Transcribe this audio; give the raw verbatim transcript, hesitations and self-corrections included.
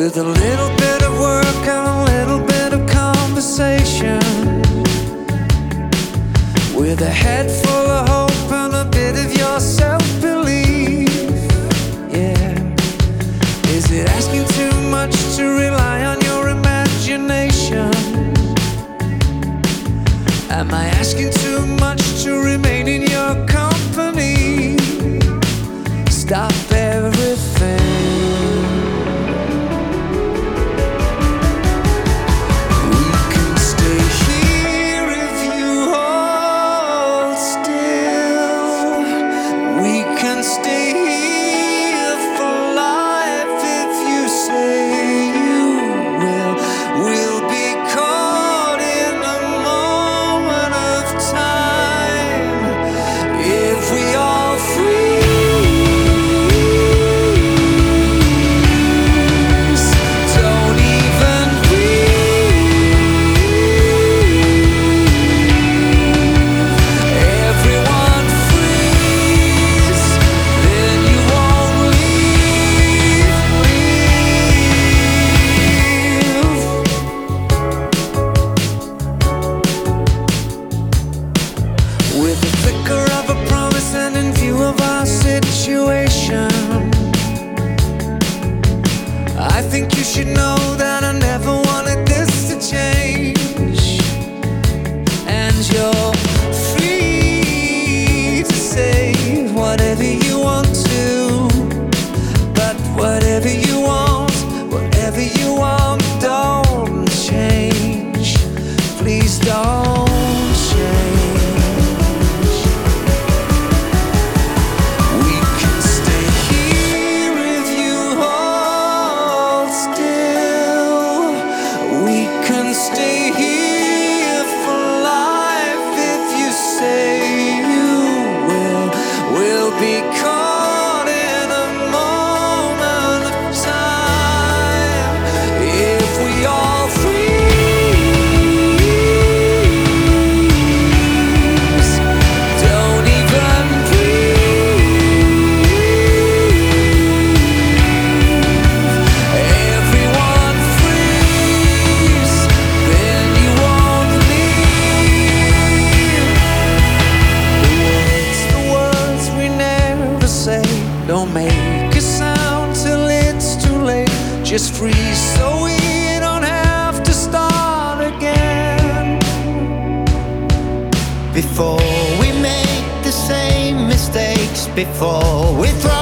with a little bit of work and a little bit of conversation, with a head full of hope and a bit of your self-belief. Yeah. Is it asking too much to rely on your imagination? Am I asking too much to remain in your company? Stop everything. We can stay here if you hold still. We can stay here for life if you say you will. We'll be caught in a moment of time if we all freeze. Don't even breathe. Everyone freeze, then you won't leave. With the flicker of a promise and in view of our situation, I think you should know that I never wanted this to change. And you're free to say whatever you want to, but whatever you want, whatever you want, don't change. Please don't change. We can stay here if you hold still. We can stay here for life if you say you will. We'll be caught in a moment of time if we all freeze. Don't even breathe. Everyone freeze, then you won't leave. The words, the words we never say don't make a sound till it's too late. Just freeze so we don't have to start again. Before we make the same mistakes, before we throw